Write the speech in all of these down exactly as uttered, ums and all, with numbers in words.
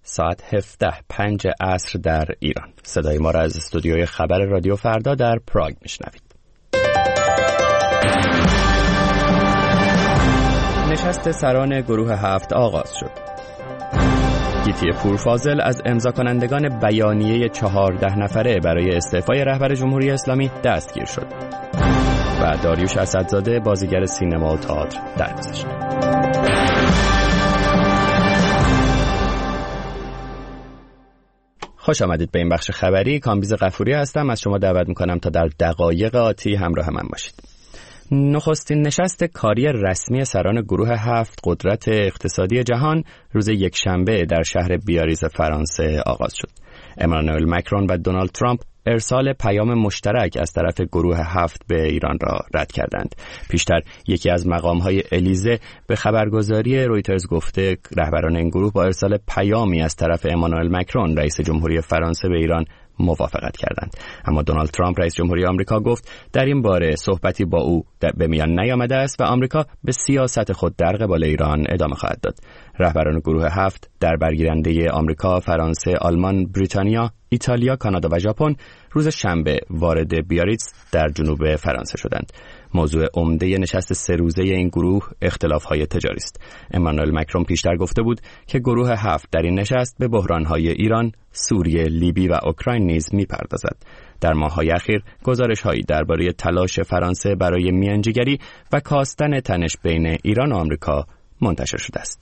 ساعت هفده پنج عصر در ایران. صدای ما را از استودیوی خبر رادیو فردا در پراگ میشنوید. نشست سران گروه هفت آغاز شد. گیتی پورفاضل از امضا کنندگان بیانیه چهارده نفره برای استعفای رهبر جمهوری اسلامی دستگیر شد و داریوش اسدزاده بازیگر سینما و تئاتر درگذشت. خوش آمدید به این بخش خبری. کامبیز غفوری هستم. از شما دعوت میکنم تا در دقایق آتی همراه من باشید. نخستین نشست کاری رسمی سران گروه هفت قدرت اقتصادی جهان روز یکشنبه در شهر بیاریتز فرانسه آغاز شد. امانوئل مکرون و دونالد ترامپ ارسال پیام مشترک از طرف گروه هفت به ایران را رد کردند. پیشتر یکی از مقام‌های الیزه به خبرگزاری رویترز گفته رهبران این گروه با ارسال پیامی از طرف امانوئل مکرون رئیس جمهوری فرانسه به ایران موافقت کردند. اما دونالد ترامپ رئیس جمهوری آمریکا گفت در این باره صحبتی با او به میان نیامده است و آمریکا به سیاست خود در قبال ایران ادامه خواهد داد. رهبران گروه هفت در برگیرنده آمریکا، فرانسه، آلمان، بریتانیا، ایتالیا، کانادا و ژاپن روز شنبه وارد بیاریتز در جنوب فرانسه شدند. موضوع عمده نشست سه روزه این گروه اختلاف‌های تجاری است. امانوئل مکرون پیشتر گفته بود که گروه هفت در این نشست به بحران‌های ایران، سوریه، لیبی و اوکراین نیز می‌پردازد. در ماه‌های اخیر گزارش‌هایی درباره تلاش فرانسه برای میانجیگری و کاستن تنش بین ایران و آمریکا منتشر شده است.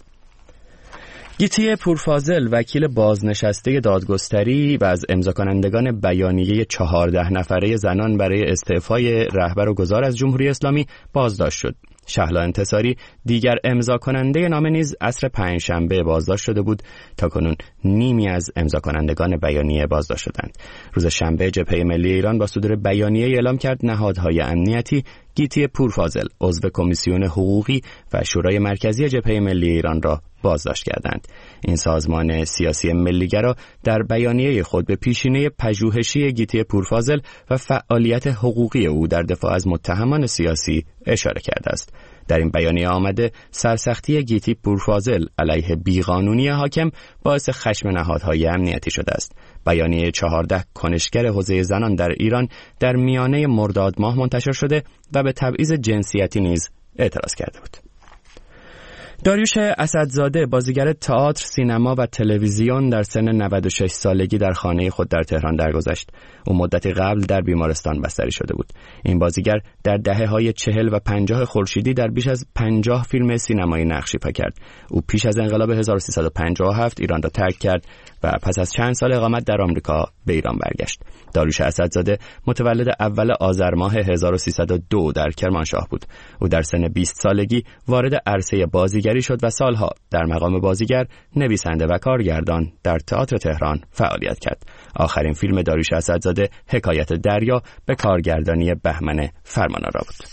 گیتی پورفاضل وکیل بازنشسته دادگستری و از امضا کنندگان بیانیه چهارده نفره زنان برای استعفای رهبر و گذار از جمهوری اسلامی بازداشت شد. شهلا انتصاری دیگر امضا کننده نامه نیز عصر پنجشنبه بازداشت شده بود. تاکنون نیمی از امضا کنندگان بیانیه بازداشت شدند. روز شنبه جبهه ملی ایران با صدور بیانیه اعلام کرد نهادهای امنیتی گیتی پورفاضل عضو کمیسیون حقوقی و شورای مرکزی جبهه ملی ایران را بازداشت کردند. این سازمان سیاسی ملیگرا در بیانیه خود به پیشینه پژوهشی گیتی پورفاضل و فعالیت حقوقی او در دفاع از متهمان سیاسی اشاره کرده است. در این بیانیه آمده سرسختی گیتی پورفاضل علیه بیقانونی حاکم باعث خشم نهادهای امنیتی شده است. بیانیه چهارده کنشگر حوزه زنان در ایران در میانه مرداد ماه منتشر شده و به تبعیض جنسیتی نیز اعتراض کرده بود. داریوش اسدزاده بازیگر تئاتر، سینما و تلویزیون در سن نود و شش سالگی در خانه خود در تهران درگذشت. او مدتی قبل در بیمارستان بستری شده بود. این بازیگر در دهه‌های چهل و پنجاه خورشیدی در بیش از پنجاه فیلم سینمایی نقش ایفا کرد. او پیش از انقلاب هزار و سیصد و پنجاه و هفت ایران را ترک کرد و پس از چند سال اقامت در آمریکا به ایران برگشت. داریوش اسدزاده متولد اول آذر ماه هزار و سیصد و دو در کرمانشاه بود. او در سن بیست سالگی وارد عرصه بازیگری شد و سالها در مقام بازیگر، نویسنده و کارگردان در تئاتر تهران فعالیت کرد. آخرین فیلم داریوش اسدزاده حکایت دریا به کارگردانی بهمن فرمانآرا بود.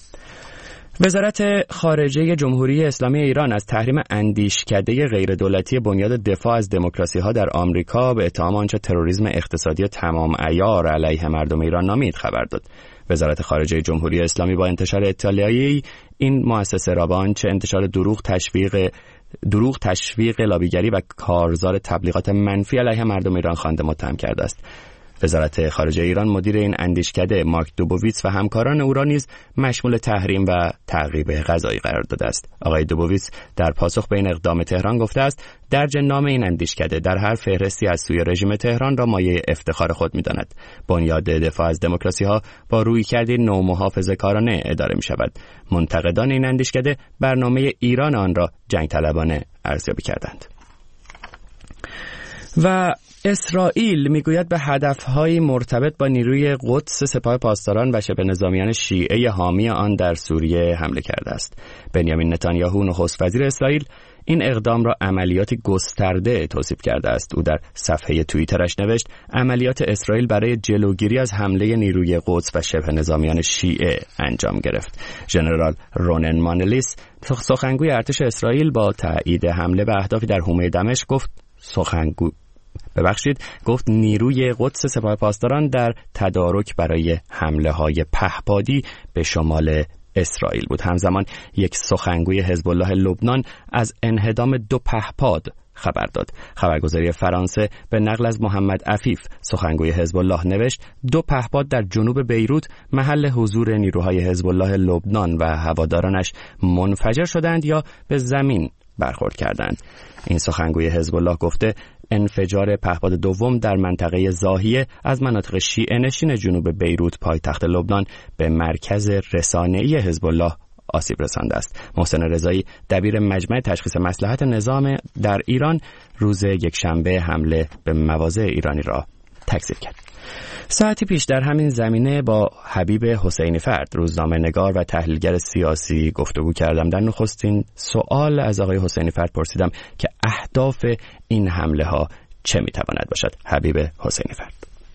وزارت خارجه جمهوری اسلامی ایران از تحریم اندیشکده غیردولتی بنیاد دفاع از دموکراسی‌ها در آمریکا به اتهام آنچه تروریسم اقتصادی تمام عیار علیه مردم ایران نامید خبر داد. وزارت خارجه جمهوری اسلامی با انتشار اطلاعیه‌ای این مؤسسه را با آنچه انتشار دروغ تشویق دروغ تشویق لابیگری و کارزار تبلیغات منفی علیه مردم ایران خوانده متهم کرده است. وزارت خارجه ایران مدیر این اندیشکده مارک دوبوویتس و همکاران او را نیز مشمول تحریم و تعقیب قضایی قرار داده است. آقای دوبوویتس در پاسخ به این اقدام تهران گفته است درج نام این اندیشکده در هر فهرستی از سوی رژیم تهران را مایه افتخار خود می‌داند. بنیاد دفاع از دموکراسی‌ها با رویکردی نومحافظه‌کارانه اداره می‌شود. منتقدان این اندیشکده برنامه ایران آن را جنگ طلبانه ارزیابی کردند. و اسرائیل میگوید به هدف‌های مرتبط با نیروی قدس سپاه پاسداران و شبه نظامیان شیعه حامی آن در سوریه حمله کرده است. بنیامین نتانیاهو نخست وزیر اسرائیل این اقدام را عملیاتی گسترده توصیف کرده است. او در صفحه توییترش نوشت عملیات اسرائیل برای جلوگیری از حمله نیروی قدس و شبه نظامیان شیعه انجام گرفت. ژنرال رونن مانلیس سخنگوی ارتش اسرائیل با تایید حمله به اهدافی در حومه دمشق گفت سخنگو ببخشید گفت نیروی قدس سپاه پاسداران در تدارک برای حمله های پهپادی به شمال اسرائیل بود. همزمان یک سخنگوی حزب الله لبنان از انهدام دو پهپاد خبر داد. خبرگزاری فرانسه به نقل از محمد عفیف سخنگوی حزب الله نوشت دو پهپاد در جنوب بیروت محل حضور نیروهای حزب الله لبنان و هوادارانش منفجر شدند یا به زمین برخورد کردند. این سخنگوی حزب الله گفته انفجار پهپاد دوم در منطقه زاهیه از مناطق شیعه نشین جنوب بیروت پایتخت لبنان به مرکز رسانه‌ای حزب الله آسیب رسانده است. محسن رضایی دبیر مجمع تشخیص مصلحت نظام در ایران روز یکشنبه حمله به مواضع ایرانی را تکذیب کرد. ساعتی پیش در همین زمینه با حبیب حسینی فرد روزنامه‌نگار و تحلیلگر سیاسی گفتگو کردم. در نخستین سوال از آقای حسینی فرد پرسیدم که اهداف این حمله ها چه میتواند باشد. حبیب حسینی فرد: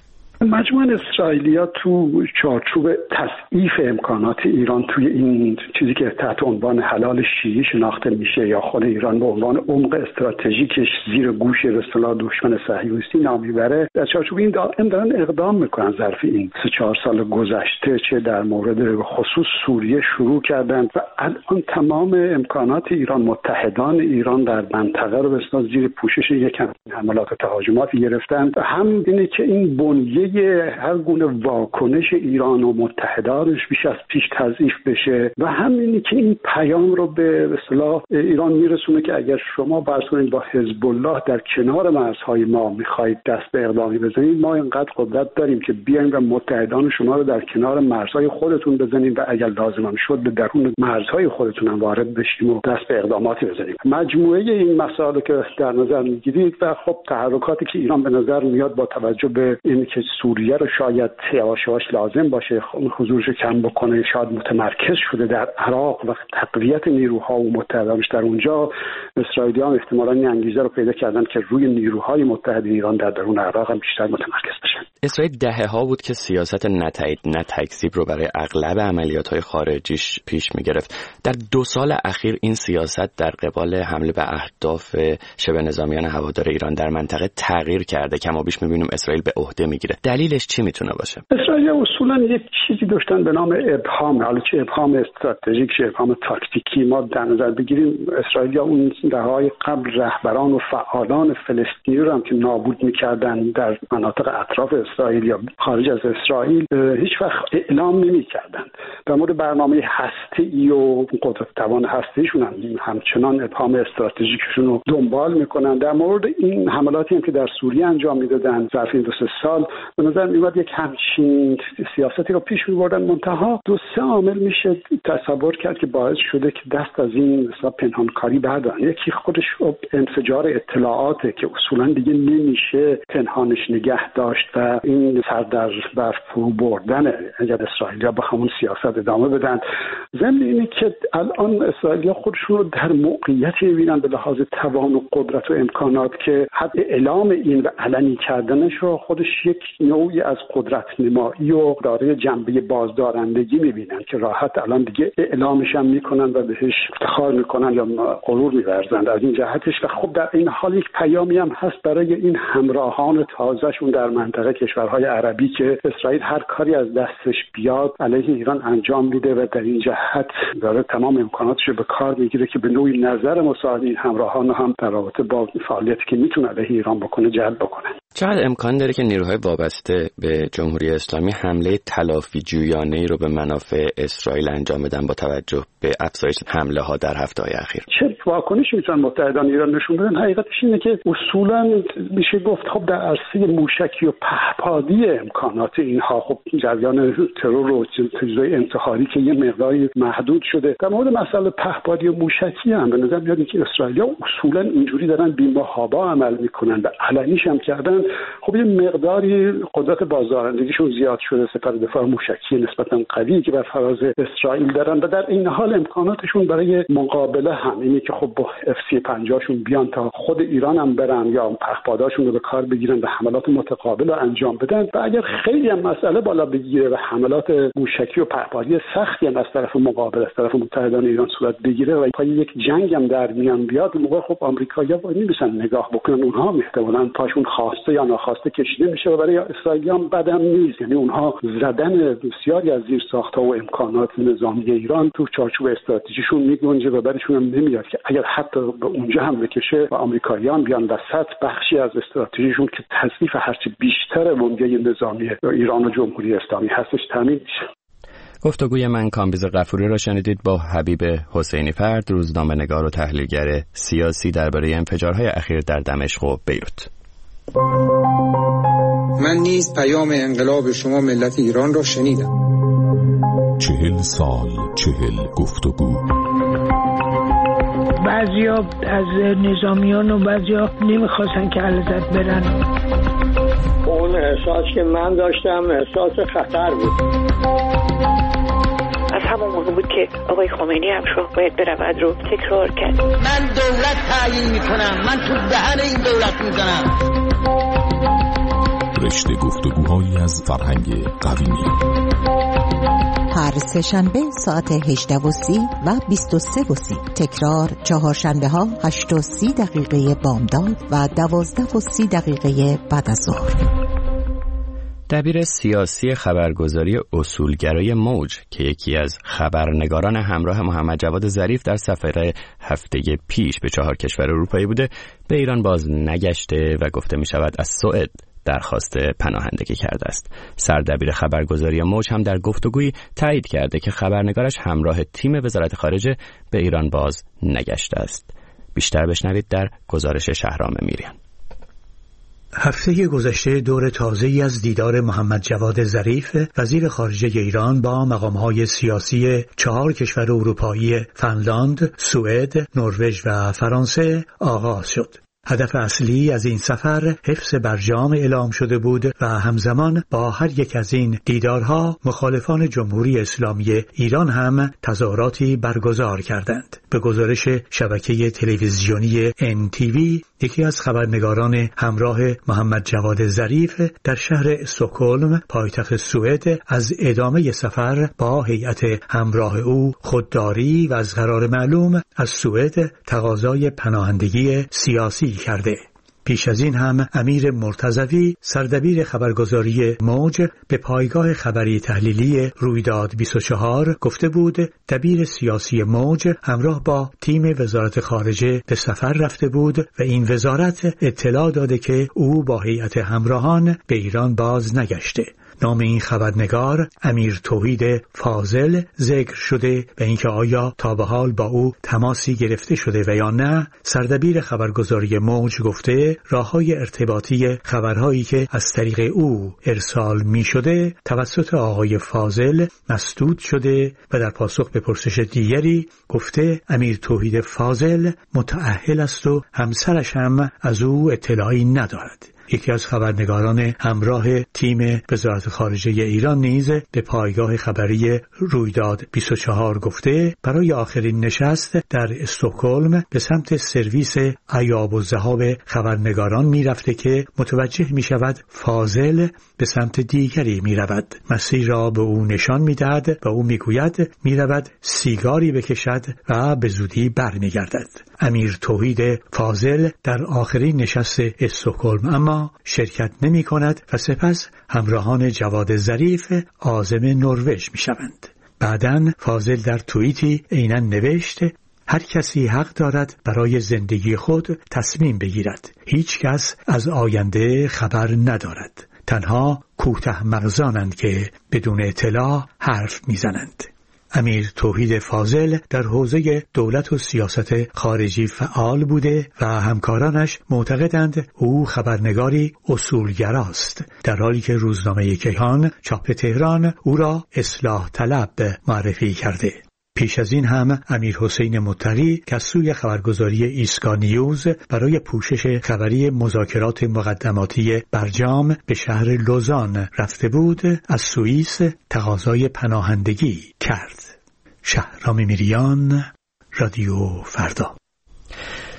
مجموعه اسرائیلیا تو چارچوب تضعیف امکانات ایران توی این چیزی که تحت عنوان حلال شیعی شناخته میشه یا خود ایران به عنوان عمق استراتژیکش زیر گوش به اصطلاح دشمن صهیونیستی نام میبره، در چارچوب این دائم دارن اقدام میکنن. ظرف این سه چهار سال گذشته چه در مورد خصوص سوریه شروع کردند و الان تمام امکانات ایران، متحدان ایران در منطقه رو به اصطلاح زیر پوشش یک حملات و تهاجماتی گرفتند. هم اینه که این بنیه هر گونه واکنش ایران و متحدانش بیش از پیش تضعیف بشه و همینی که این پیام رو به اصطلاح ایران میرسونه که اگر شما فرض کنید با حزب الله در کنار مرزهای ما میخواید دست به اقدامی بزنید، ما اینقدر قدرت داریم که بیایم و متحدان شما رو در کنار مرزهای خودتون بزنیم و اگر لازم هم شد به درون مرزهای خودتون هم وارد بشیم و دست به اقداماتی بزنیم. مجموعه این مسائل که در نظر میگیرید و خب تحرکاتی که ایران به نظر میاد با توجه به اینکه سوریه رو شاید یواش یواش لازم باشه حضورش کم بکنه، شاید متمرکز شده در عراق و تقویت نیروها و متحدانش در اونجا، اسرائیلیان احتمالاً این انگیزه رو پیدا کردن که روی نیروهای متحد ایران در درون عراق هم بیشتر متمرکز بشن. اسرائیل دهه‌ها بود که سیاست نتایید نتکذیب رو برای اغلب عملیات‌های خارجیش پیش می‌گرفت. در دو سال اخیر این سیاست در قبال حمله به اهداف شبه نظامیان هوادار ایران در منطقه تغییر کرده. کما بیش می‌بینیم اسرائیل به عهده می‌گیره. دلیلش چی میتونه باشه؟ اسرائیل اصولا یک چیزی داشتن به نام ابهام، حالا چه ابهام استراتژیک چه ابهام تاکتیکی. ما در نظر بگیریم اسرائیل اون دهه‌های قبل رهبران و فعالان فلسطینی رو هم که نابود می‌کردن در مناطق اطراف اسرائیل یا خارج از اسرائیل هیچ وقت اعلام نمی‌کردن. در مورد برنامه هسته‌ای و قدرت توان هسته‌ایشون هم همچنان ابهام استراتژیکشون رو دنبال می‌کنن. در مورد این حملاتی هم که در سوریه انجام می‌دادن ظرف این دو سه سال به نظر میاد یک همچین سیاستی رو پیش می‌بردن. منتها دو سه عامل میشه تصور کرد که باعث شده که دست از این مثلا پنهانکاری بردارن. یکی خودش انفجار اطلاعاته که اصولا دیگه نمیشه پنهانش نگه داشت و این سر در بر فرو بردن اگر اسرائیلیا با همون سیاست ادامه بدن. ضمن اینه که الان اسرائیلیا خودشون رو در موقعیتی می‌بینن به لحاظ توان و قدرت و امکانات که حد اعلام این و علنی کردنش رو خودش یک نوعی از قدرت نمایی و دارای جنبه بازدارندگی میبینن که راحت الان دیگه اعلامش هم میکنن و بهش افتخار میکنن یا غرور میورزند از این جهتش. و خب در این حال یک پیامی هم هست برای این همراهان تازهشون در منطقه کشورهای عربی که اسرائیل هر کاری از دستش بیاد علیه ایران انجام میده و در این جهت داره تمام امکاناتش رو به کار میگیره که به نوعی نظر مساعد این همراهان هم در رابطه با فعالیتی که میتونه علیه ایران بکنه جلب بکنه. چقدر امکان داره که نیروهای وابسته به جمهوری اسلامی حمله تلافی جویانه‌ای رو به منافع اسرائیل انجام بدن با توجه به افزایش حمله ها در هفته‌های اخیر؟ چه واکنشی میتونن متحدان ایران نشون بدن؟ حقیقتش اینه که اصولاً میشه گفت خب در عرصه موشکی و پهپادی امکانات اینها خب جریان ترور و چیزای انتحاری که یه مقداری محدود شده. در مورد مسئله پهپادی و موشکی هم به نظر میاد که اسرائیلیا اصولاً اینجوری دارن بی‌محابا عمل میکنن و علنیش هم کردن. خب یه مقداری قدرت بازدارندگیشون زیاد شده. سپاه دفاع موشکی نسبتاً قوی که بر فراز اسرائیل دارن و در این حال امکاناتشون برای مقابله هم اینه که خب با اف سی پنجاه شون بیان تا خود ایران هم برن یا پهپاداشون رو به کار بگیرن و حملات متقابل رو انجام بدن. و اگر خیلی هم مسئله بالا بگیره و حملات موشکی و پهپادی سختی هم از طرف مقابل از طرف متحدان ایران صورت بگیره و پای یک جنگ هم در میان بیاد، موقع خب آمریکایی‌ها وای نمی‌سن نگاه بکنن. اونها هم احتمالاً پاشون خواسته یا ناخواسته کشیده میشه و برای اسرائیلیان بدم نیست. یعنی اونها زدن بسیاری از زیرساخت‌ها و امکانات نظامی ایران تو چارچوب استراتژیشون میگنجه و برایشون هم نمیاد که اگر حتی به اونجا هم بکشه و آمریکاییان بیان وسط، بخشی از استراتژیشون که تضعیف هرچی بیشتر ونگه نظامی ایران و جمهوری اسلامی هستش تامین میشه. گفتگوی من کامبیز غفوری را شنیدید با حبیب حسینی فرد، روزنامه‌نگار و تحلیلگر سیاسی درباره انفجارهای اخیر در دمشق و بیروت. من نیز پیام انقلاب شما ملت ایران را شنیدم. چهل سال، چهل گفتگو. بعضیا از نظامیان و بعضیا نمیخواستن که علیزاده برن. اون احساس که من داشتم احساس خطر بود. از همون موقع بود که آقای خمینی هم شاه باید برود رو تکرار کرد. من دولت تعیین میکنم، من تو دهن این دولت میزنم. رشته گفتگوهایی از فرهنگ قویمی. هر سه شنبه ساعت هجده و سی و بیست و سه و سی. تکرار چهارشنبه ها هشت و سی دقیقه بامداد و دوازده و سی دقیقه بعد از ظهر. دبیر سیاسی خبرگزاری اصولگرای موج که یکی از خبرنگاران همراه محمد جواد ظریف در سفر هفته پیش به چهار کشور اروپایی بوده، به ایران باز نگشته و گفته می شود از سوئد درخواست پناهندگی کرده است. سردبیر خبرگزاری موج هم در گفتگویی تایید کرده که خبرنگارش همراه تیم وزارت خارجه به ایران باز نگشته است. بیشتر بشنوید در گزارش شهرام میریان. هفته گذشته دور تازه‌ای از دیدار محمد جواد ظریف وزیر خارجه ایران با مقام‌های سیاسی چهار کشور اروپایی فنلاند، سوئد، نروژ و فرانسه آغاز شد. هدف اصلی از این سفر حفظ برجام اعلام شده بود و همزمان با هر یک از این دیدارها مخالفان جمهوری اسلامی ایران هم تظاهراتی برگزار کردند. به گزارش شبکه تلویزیونی ان تی وی، یکی از خبرنگاران همراه محمد جواد ظریف در شهر استکهلم پایتخت سوئد از ادامه سفر با هیئت همراه او خودداری و از قرار معلوم از سوئد تقاضای پناهندگی سیاسی کرده. پیش از این هم امیر مرتضوی سردبیر خبرگزاری موج به پایگاه خبری تحلیلی رویداد بیست و چهار گفته بود دبیر سیاسی موج همراه با تیم وزارت خارجه به سفر رفته بود و این وزارت اطلاع داده که او با هیئت همراهان به ایران باز نگشته. نام این خبرنگار امیر توحید فاضل ذکر شده و اینکه آیا تا به حال با او تماسی گرفته شده و یا نه، سردبیر خبرگزاری موج گفته راههای ارتباطی خبرهایی که از طریق او ارسال می شده توسط آقای فاضل مسدود شده و در پاسخ به پرسش دیگری گفته امیر توحید فاضل متأهل است و همسرش هم از او اطلاعی ندارد. یکی از خبرنگاران همراه تیم وزارت خارجه ایران نیز به پایگاه خبری رویداد بیست و چهار گفته برای آخرین نشست در استکهلم به سمت سرویس ایاب و ذهاب خبرنگاران می رفته که متوجه می شود فاضل به سمت دیگری می رود. مسیر را به او نشان می دهد و او می گوید می رود سیگاری بکشد و به زودی بر می گردد. امیر توحید فاضل در آخرین نشست استکهلم اما شرکت نمی کند و سپس همراهان جواد ظریف عازم نروژ می شوند. بعداً فاضل در توییتی عیناً نوشت هر کسی حق دارد برای زندگی خود تصمیم بگیرد. هیچ کس از آینده خبر ندارد. تنها کوته مغزانند که بدون اطلاع حرف میزنند. امیر توحید فاضل در حوزه دولت و سیاست خارجی فعال بوده و همکارانش معتقدند او خبرنگاری اصولگراست، در حالی که روزنامه کیهان چاپ تهران او را اصلاح طلب معرفی کرده. پیش از این هم امیر حسین مطری که از سوی خبرگزاری ایسکا نیوز برای پوشش خبری مذاکرات مقدماتی برجام به شهر لوزان رفته بود، از سوئیس تقاضای پناهندگی کرد. شهرام میریان، رادیو فردا.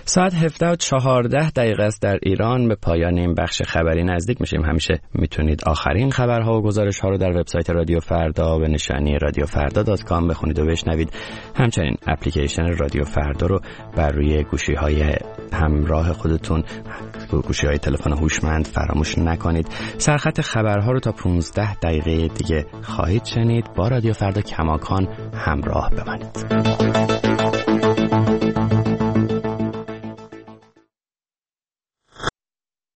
ساعت هفده و چهارده دقیقه است در ایران. به پایان این بخش خبری نزدیک میشیم. همیشه میتونید آخرین خبرها و گزارش ها رو در وبسایت رادیو فردا به نشانی رادیو فردا دات کام بخونید و بشنوید. همچنین اپلیکیشن رادیو فردا رو بر روی گوشی های همراه خودتون، گوشی های تلفن هوشمند فراموش نکنید. سرخط خبرها رو تا پانزده دقیقه دیگه خواهید شنید. با رادیو فردا کماکان همراه بمانید.